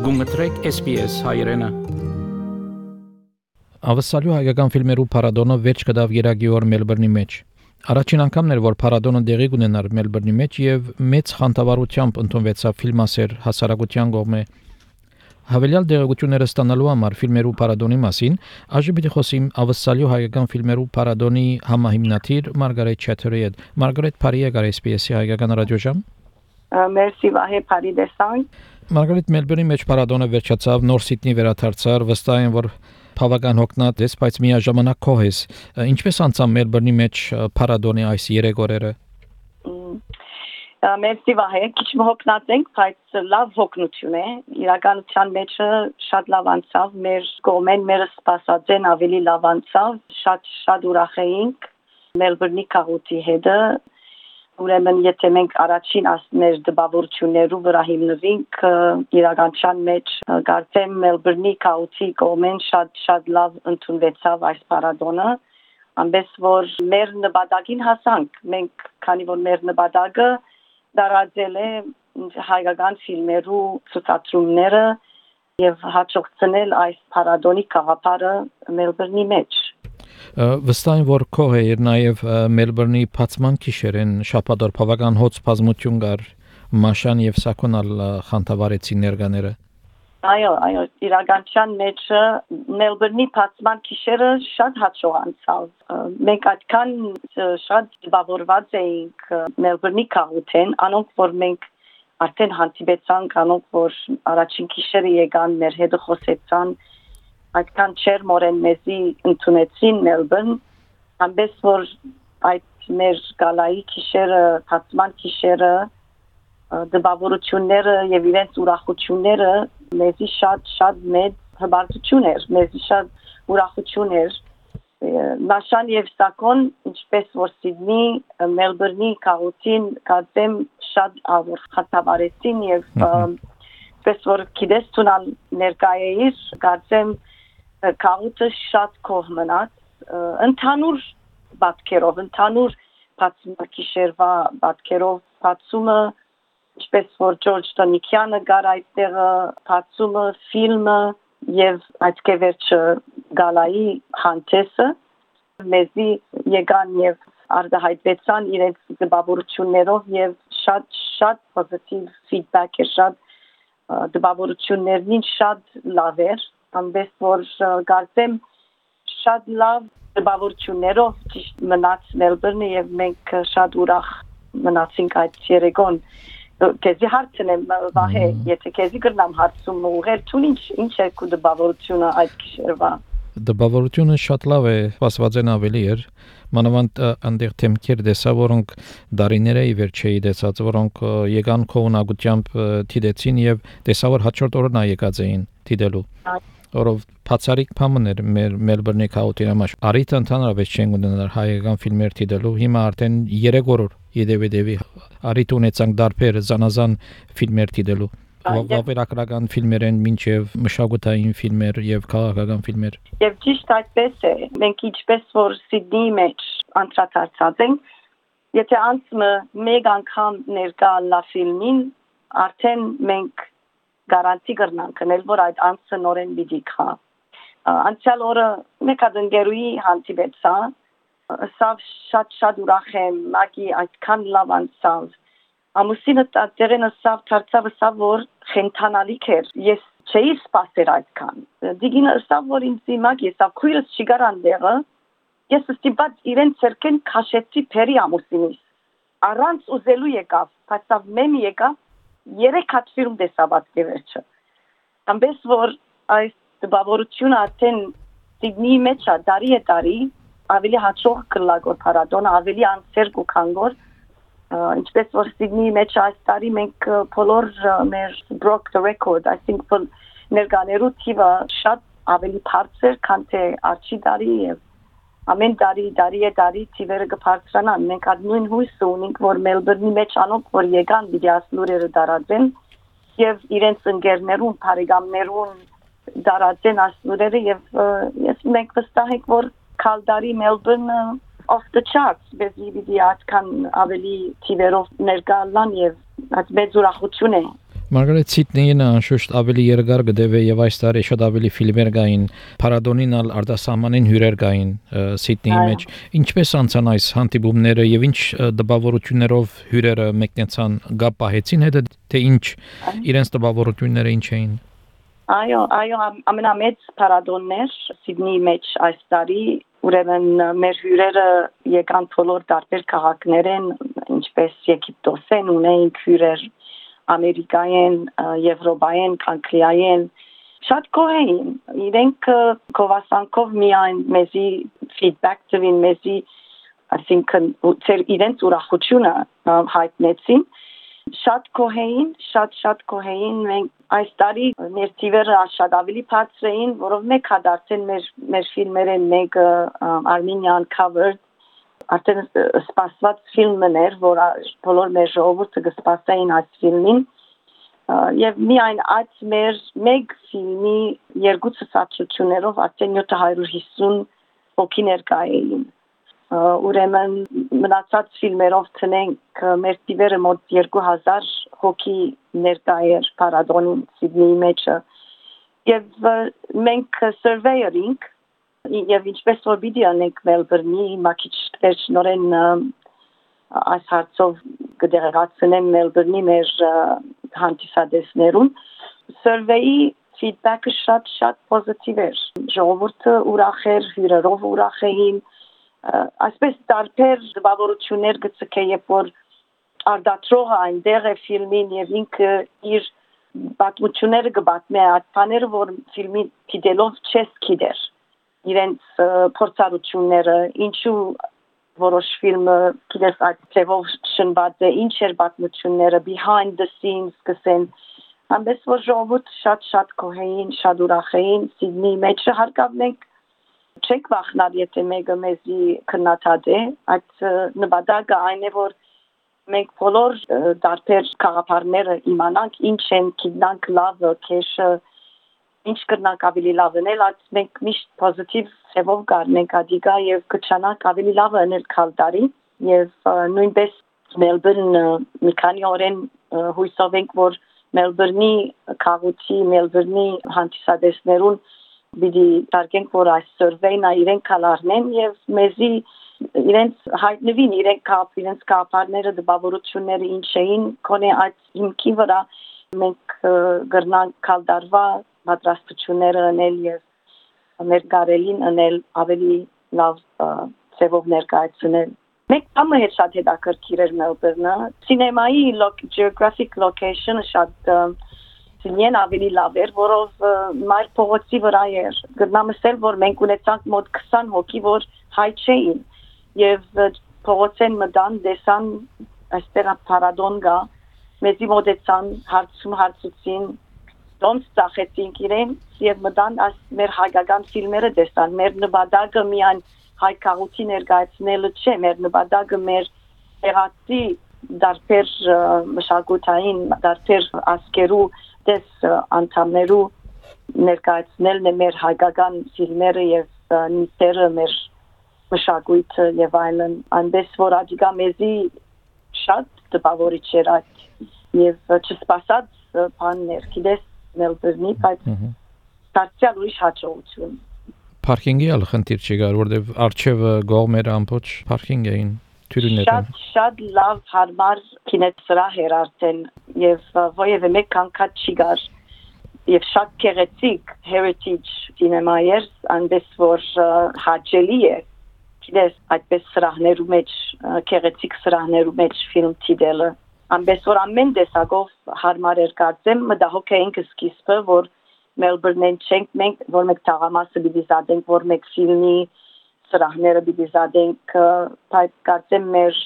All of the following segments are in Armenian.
Գումտրեք SPS հայրենը։ Ավսալյու հայկական ֆիլմերու փառատոնը վերջ կդավ երագի օր Մելբուրնի մեջ։ Առաջին անգամն էր, որ փառատոնը դեղի կունենար Մելբուրնի մեջ եւ մեծ խանդավառությամբ ընդունվեցավ ֆիլմասեր հասարակության կողմէ։ Հավելյալ դերակցությունները ստանալու համար ֆիլմերու փառատոնի մասին այժմ պիտի խոսիմ Ավսալյու հայկական ֆիլմերու փառատոնի համահիմնադիր Մարգարետ Չաթերի հետ։ Մարգարետ Փարիե գար SPS-ի հայկական ռադիոժամ։ Մերսի վահե Փարի դեսան։ Մարգարետ Մելբուրնի մեջ փառատոնը վերջացավ, նոր Սիդնի վերադարձար, վստահ եմ, որ բավական հոգնած ես, բայց միաժամանակ քոհես։ Ինչպես անցավ Մելբուրնի մեջ փառատոնի այս 3 օրերը։ Մերսի վահե, քիչ հոգնած ենք, բայց լավ հոգնություն է։ Իրականության մեջ շատ լավ անցավ, մեր կողմեն մեր սպասածեն ավելի լավ անցավ, շատ ուրախ էինք Մելբուրնի քաղաքի հետ։ Ուրեմն եթե մենք առաջին ասներ դպավորություններու վրա հիմնվենք իրականության մեջ կարծեմ Մելբուրնի քաղաքի կողմեն շատ լավ ընդունվեցավ այս փառատոնը ամենից որ մեր նպատակին հասանք մենք քանի որ մեր նպատակը դարաձել է հայկական ֆիլմերու ցուցադրումները եւ հաջողցնել այս փառատոնի գաղափարը Մելբուրնի մեջ Վստահ եմ, որ քո էր նաև Մելբուրնի բացման գիշերեն շաբաթօր բավական հոծ բազմություն կար Մաշան եւ Սակոնալ խանդավառեցին ներկաները Այո, իրականության մեջ Մելբուրնի բացման գիշերը շատ հաջող անցավ մենք այդքան շատ զբաղված էինք Մելբուրնի քաղաքին անոնք որ մենք արդեն հանդիպեցանք անոնք որ առաջին գիշերը եկան մեր հետ խոսեցան այդքան չեր մորեն մեզի ընդունեցին Մելբուրն, ամենից որ այդ մեր գալայի գիշերը, բացման գիշերը, դպավորությունները եւ իրենց ուրախությունները մեզի շատ մեծ հբարտություն էր, մեզի շատ ուրախություն էր։ Մաշան եւ Սակոն, ինչպես որ Սիդնի, Մելբուրնի քաղաքին կարծեմ շատ ավոր խաթավարեցին եւ պես որ գիտես ցունալ ներկայեից կարծեմ քաղաքը շատ կող մնաց ընդհանուր բացքերով ընդհանուր բացմակիշերվա բացքերով բացումը ինչպես որ Ջորջ Տոնիկյանը գար այդտեղ բացումը ֆիլմը եւ այդ կևերջը գալայի հանդեսը մեզի եկան եւ արտահայտվեցան իրենց դպավորություններով եւ շատ պոզիտիվ ֆիդբեք է շատ դպավորություններն շատ լավ էր ամենից որ կարծեմ շատ լավ դպավորություններով ճիշտ մնաց Մելբուրնը եւ մենք շատ ուրախ մնացինք այդ երեկոն քեզի հարցնեմ վահե եթե քեզի կրնամ հարցում ուղղել ցուն ինչ է քու դպավորությունը այդ գիշերվա Դպավորությունը շատ լավ է սպասվածեն ավելի էր մանավանդ այնտեղ թեմքեր դեսա որոնք դարիներ է իվեր չէի դեսած որոնք եկան քողնակությամբ թիդեցին եւ դեսա որ հաջորդ օրն եկած էին թիդելու որով բացարիք փամներ մեր Մելբուրնի քաղաքին համար արիթ ընդհանրապես չեն ունենալ հայկական ֆիլմեր թիդելու հիմա արդեն 3 օր իդեվի արիթ ունեցանք դարբեր զանազան ֆիլմեր թիդելու վավերագրական ֆիլմեր են մինչև մշակութային ֆիլմեր եւ քաղաքական ֆիլմեր եւ ճիշտ այդպես է մենք ինչպես որ Սիդնի մեջ անդրադարձած ենք եթե անցումը մեկ անգամ ներկա լա ֆիլմին արդեն մենք Գարանտի կրնանք կնել, որ այդ անցը նորեն պիտի գա։ Անցյալ օրը մեկ ադնգերուի հանդիպեցա, սավ շատ ուրախ եմ, մագի այդքան լավ անցավ։ Ամուսինը դերենը սավ դարձավ սավ որ խենթանալիք էր, ես չէի սպասեր այդքան։ Դիգինը սավ որ ինձ մագի սավ քույրս չի գար անդեղը, ես ստիպած իրեն ցերկեն քաշեցի փերի ամուսինիս։ Առանց ուզելու եկավ, բայց սավ մեմ եկավ 3 հատ ֆիլմ դեսաբաց կևերջը։ Ամենից որ այս դպավորությունը արդեն Սիդնի մեջ դարի ավելի հաջող կլագոր փառատոնը ավելի անսեր կուքանգոր ինչպես որ Սիդնի մեջ այս տարի մենք բոլոր մեր broke the record I think ներկաներու թիվը շատ ավելի բարձր քան թե առաջի տարի եւ ամեն տարի թիվերը կբարձրանան մենք այդ նույն հույսը ունենք որ Մելբուրնի մեջ անոնք որ եկան վիդեոսլուրերը դարածեն եւ իրենց ընկերներուն բարեկամներուն դարածեն ասլուրերը եւ ես մենք վստահ ենք որ քալդարի Մելբուրնը off the charts բեզի այդքան ավելի թիվերով ներկալան եւ այդ մեծ ուրախություն է Մարգարետ Սիդնեին անշուշտ ավելի երկար գտեվե եւ այս տարի շատ ավելի ֆիլմեր կային, Փարադոնին արտասահմանին հյուրեր կային Սիդնեի մեջ։ Ինչպես անցան այս հանդիպումները եւ ինչ դպավորություններով հյուրերը մեկնեցան, գապ պահեցին հետը, թե ինչ իրենց դպավորությունները ինչ էին։ Այո, ամենամեծ Փարադոններ Սիդնեի մեջ այս տարի, ուրեմն մեր հյուրերը եկան բոլոր տարբեր քաղաքներեն, ինչպես Եգիպտոսեն ունեին հյուրեր Ամերիկայեն, Եվրոպայեն, Անգլիայեն, շատ կողեին, իրենք կովասանքով միայն մեզի feedback տվին, մեզի այսինքն իրենց ուրախությունը հայտնեցին, շատ կողեին, շատ կողեին, մենք այս տարի մեր թիվերը շատ ավելի բարձր էին, որով մեկ հադարձեն մեր ֆիլմերեն մեկը Armenia Uncovered, արդեն սպասված ֆիլմն էր, որ բոլոր մեր ժողովուրդը կսպասեին այս ֆիլմին եւ միայն այդ մեր մեկ ֆիլմի երկու ցուցադրություններով արդեն 750 հոգի ներկա էին։ Ուրեմն մնացած ֆիլմերով տնենք մեր տիվերը մոտ 2000 հոգի ներկա էր Փարադոնին Սիդնեի մեջ եւ մենք surveyor-ինք եւ ինչպես որ պիտի անենք Մելբուրնի մաքիչ վերջնորեն այս հարցով կդեղացնեմ Մելբուրնի մեր հանդիսադեսներուն survey-ի feedback-ը շատ պոզիտիվ էր ժողովուրդը ուրախ էր հյուրերով ուրախ էին այսպես տարբեր դպավորություններ գծկե երբ որ արդատրողը այնտեղ է ֆիլմին եւ ինքը իր պատմությունները կբացմի այդ բաները որ ֆիլմի դիտելով չես գիտեր իրենց փորձառությունները, ինչու որոշ ֆիլմը գիտես այդ ձևով շնված է, ինչ էր պատմությունները, behind the scenes կսեն, ամենից որ ժողովուրդ շատ կողեին, շատ ուրախ էին, Սիդնեի մեջ հարկավ մենք չենք վախնալ, եթե մեկը մեզի քննադատե, այդ նպատակը այն է, որ մենք բոլոր տարբեր խաղապարները իմանանք, ինչ են, գիտնանք լավը, քեշը, ինչ կրնանք ավելի լավ անել, այդ մենք միշտ պոզիտիվ ձևով կառնենք ադիգա եւ կչանանք ավելի լավ անել քալտարի եւ նույնպես Մելբուրնը մի քանի օրեն հույսով ենք որ Մելբուրնի քաղաքի Մելբուրնի հանդիսադեսներուն պիտի տարգենք որ այս survey-ն իրենք կալարնեն եւ մեզի իրենց հայտնվին իրենց կապարները դպավորությունները ինչ էին կոնե այդ հիմքի վրա մենք կրնանք քալտարվա պատրաստությունները անել եւ ներկայելին անել ավելի լավ ձևով ներկայացնել։ Մեկ բանը շատ հետաքրքիր էր Մելբուրնը, սինեմայի geographic location-ը շատ սինեն ավելի լավ էր, որով մայր փողոցի վրա էր։ Գտնամսել որ մենք ունեցանք մոտ 20 հոգի որ հայ չէին եւ փողոցեն մտան դեսան այստեղ Փարադոն գա մեզի մոտեցան հարցուցին Դոնց ծախեցինք իրենց եւ մտան այս մեր հայկական ֆիլմերը տեսան մեր նպատակը միայն հայ քաղաքի ներկայացնելը չէ մեր նպատակը մեր տեղացի դարբեր մշակութային դարբեր ասկերու դես անդամներու ներկայացնելն է մեր հայկական ֆիլմերը եւ նյութերը մեր մշակույթը եւ այլն այնպես որ ադիգա մեզի շատ տպավորիչ էր այդ եւ չսպասած բաններ գիտես Մելբուրնի բայց դարձյալ ուրիշ հաջողություն Պարքինգի ալ խնդիր չկար որտեվ արչեվը գողմերը ամբողջ պարքինգ էին թյուրիներն շատ լավ հարմար կինեսրահ էր արդեն եւ ովևէ մեկ անգամ չկար եւ շատ գեղեցիկ heritage cinema էր այնպես որ հաճելի է գիտես այդպես սրահներու մեջ գեղեցիկ սրահներու մեջ ֆիլմ դիտելը Անպես որ ամեն տեսակով հարմար էր կարծեմ մտահոգ էինք սկիզբը որ Մելբուրնեն չենք մենք որ մեկ թաղամասը պիտի զադենք որ մեկ ֆիլմի սրահները պիտի զադենք բայց կարծեմ մեր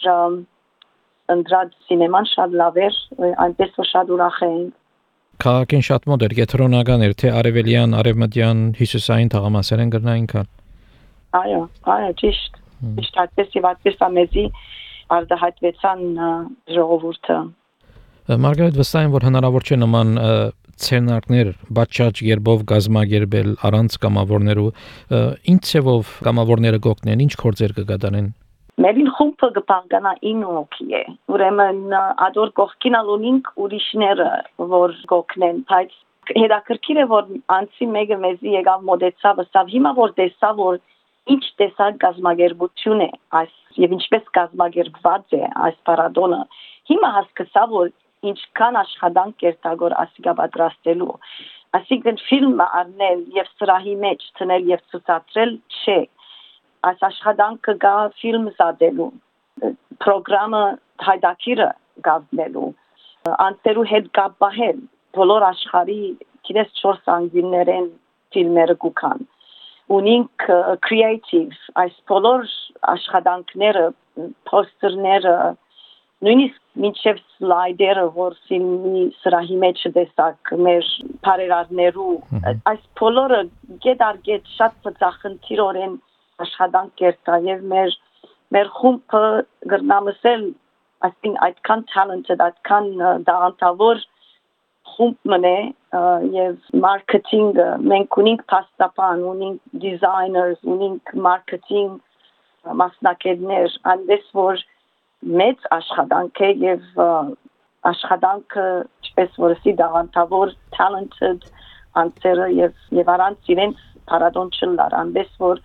ընդրած սինեման շատ լավ էր այնպես որ շատ ուրախ էինք Քաղաքին շատ մոտ էր կենտրոնական էր թե արևելյան արևմտյան հյուսիսային թաղամասերեն գրնային կան Այո ճիշտ այդպես եւ այդպես ամեզի արդահայտվեցան ժողովուրդը Մարգարետ վստահ եմ որ հնարավոր չէ նման ցերնակներ բաճաճ երբով գազմագերբել առանց կամավորներու ինչ ցևով կամավորները գոկնեն ինչ գործեր կգադանեն Մերին խումբը գպարգանա 9 հոգի է։ Ուրեմն ադոր կողքին ալունինք ուրիշները, որ գոքնեն, բայց հետաքրքիր է, որ անցի մեկը մեզի եկավ մոտեցավ, ասավ հիմա որ տեսա, որ ինչ տեսակ գազագերբություն է այս եւ ինչպես գազագերբված է այս պարադոնը, հիմա հասկացա, որ ինչքան աշխատանք կերտագոր ասիկա պատրաստելու, այսինքն ֆիլմը առնել եւ սրահի մեջ ցնել եւ ցուցադրել չէ, այս աշխատանքը գա ֆիլմ զադելու, պրոգրամը հայդակիրը գազնելու, անցերու հետ կապահել, բոլոր աշխարհի գիտես 4 անգլիներեն ֆիլմերը կուքան, ունինք creative, այս բոլոր աշխատանքները, պոստերները, նույնիսկ մինչև սլայդերը, որ ֆիլմի սրահի մեջ տեսակ մեր բարերարներու, այս բոլորը գետարգետ շատ ծախնդիրորեն աշխատանք կերտա եւ մեր խումբը գրնամսել I think այդքան talented, այդքան դաղանտավոր խումբ մնե եւ մարքեթինգը մենք ունենք փաստաբան, ունենք դիզայներս, ունենք մարքեթինգ մասնակիցներ, այնպես որ մեծ աշխատանք է եւ աշխատանքը ինչպես որ ասի դաղանտավոր talented անձերը եւ առանց իրենց парадон չլար, այնպես որ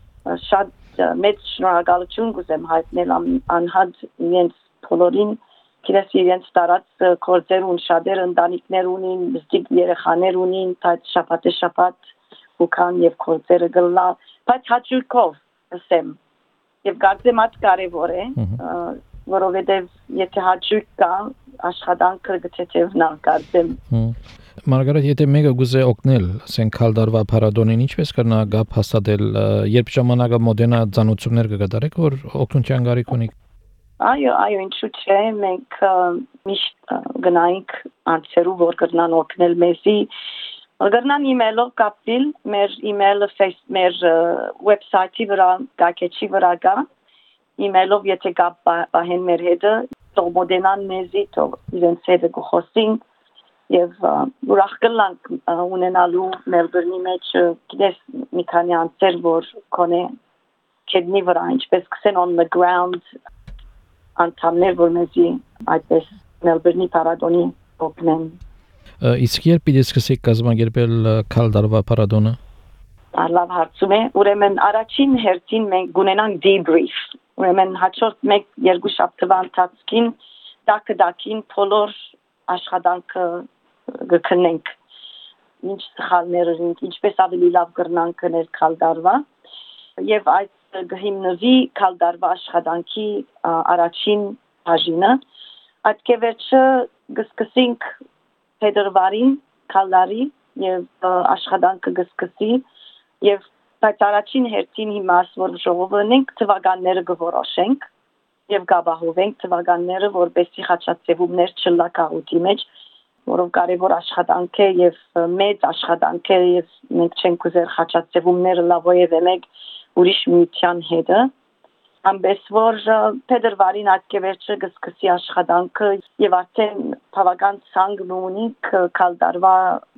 շատ մեծ շնորհակալություն կուզեմ հայտնել անհատ իրենց բոլորին Կիրես իրենց տարած կորձեր ունին, շատեր ընտանիքներ ունին, մստիկ երեխաներ ունին, բայց շաբաթ ուքան եւ կորձերը գլա, բայց հաճույքով ասեմ։ Եվ կարծեմ այդ կարևոր է, որովհետեւ եթե հաճույք կա, աշխատանքը գտեցեւնալ կարծեմ։ Մարգարետ, եթե մեկը գուզե օգնել, ասենք քալդարվա պարադոնին ինչպես կրնա գապ հաստատել, երբ ժամանակը մոդենա ցանուցումներ կգտարեք, որ օգնության գարիք ունի։ Այո, ինչու՞ չէ, մենք միշտ գնայինք անցերու, որ կրնան օգնել մեզի, կրնան email-ով կապվել, մեր email-ը մեր website-ի վրա, գակեչի վրա կա, email-ով եթե կապ պահեն մեր հետը, թող մոդենան մեզի, թող իրենց հետը կխոսենք, եւ ուրախ կլանք ունենալու Մելբուրնի մեջ, գիտես մի քանի անձեր, որ կոնե քեդնի վրա, ինչպես կսեն on the ground, անդամներ, որ մեզի այդպես Մելբուրնի պարադոնի օգնեն։ Իսկ երբ պիտի սկսեք կազմակերպել քալդարվա պարադոնը։ Լավ հարցում է, ուրեմն առաջին հերթին մենք կունենանք debrief, ուրեմն հաջորդ 1-2 շաբաթվա ընթացքին դակին բոլոր աշխատանքը կքննենք, ինչ սխալներ ունեն, ինչպես ավելի լավ կրնանք գնել քալդարվա եւ այս գհիմնվի քալդարվա աշխատանքի առաջին բաժինը այդ կեվերջը գսկսենք փետրվարին քալդարի եւ աշխատանքը գսկսի եւ բայց առաջին հերթին հիմա որ ժողովենք թվականները կորոշենք եւ գաբահովենք թվականները որպեսզի խաչացեվումներ չլակաղուտի մեջ որով կարևոր աշխատանք է եւ մեծ աշխատանք է եւ մենք չենք ուզեր խաչացեվումները լավոյև ենք ուրիշ միության հետը ամբես որ փետրվարին ակեվերջը գսկսի աշխատանքը եւ արդեն բավական ցանգ ունիկ քալդարվա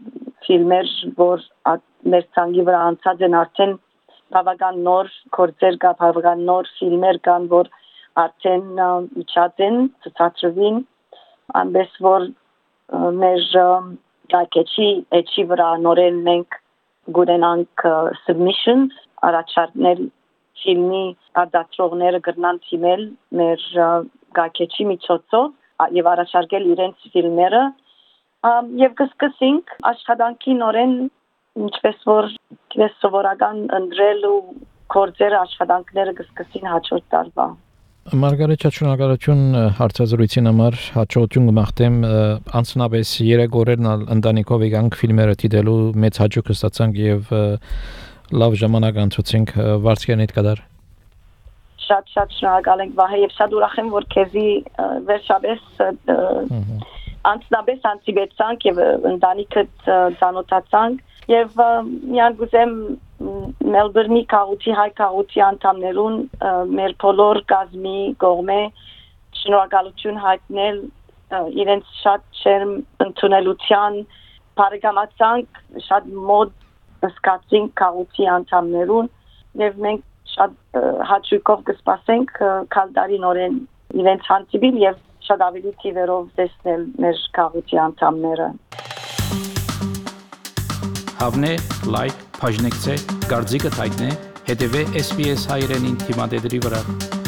ֆիլմեր որ մեր ցանգի վրա անցած են արդեն բավական նոր կորձեր կա բավական նոր ֆիլմեր կան որ արդեն իջած են ցածրվին ամբես որ մեր գակեչի վրա նորեն մենք գունենանք submissions առաջարկներ ֆիլմի արտադրողները կգնան թիմել մեր գակեչի միջոցով եւ առաջարկել իրենց ֆիլմերը եւ կսկսենք աշխատանքի նորեն ինչպես որ դες սովորական ընդրել ու կորձերը աշխատանքները կսկսին հաջորդ տարվա Մարգարետ շնորհակալություն հարցազրույցին համար հաջողություն կմաղթեմ անցնաբես 3 օրերն ընտանիքով եկանք ֆիլմերը դիտելու մեծ հաջող ստացանք եւ լավ ժամանակ անցուցենք վարձկանիդ կդար շատ շնորհակալ ենք վահե եւ շատ ուրախ եմ որ քեզի վերջապես անցնաբես անցիբեցանք եւ ընտանիքդ ծանոթացանք եւ միան գուզեմ Մելբուրնի քաղաքի հայ քաղաքի անդամներուն մեր բոլոր գազմի կողմէ շնորհակալություն հայտնել իրենց շատ չերմ ընդունելության բարեկամացանք շատ մոտ սկացին քաղաքի անդամներուն եւ մենք շատ հաճույքով կսպասենք քալդարինորեն իրենց հանդիպիլ եւ շատ ավելի թիվերով տեսնել մեր քաղաքի անդամները։ Հավնե, լայք, բաժնեկցե, դարձիկը թայտնե, հետևե SPS հայրենին թիմադեդի վրա։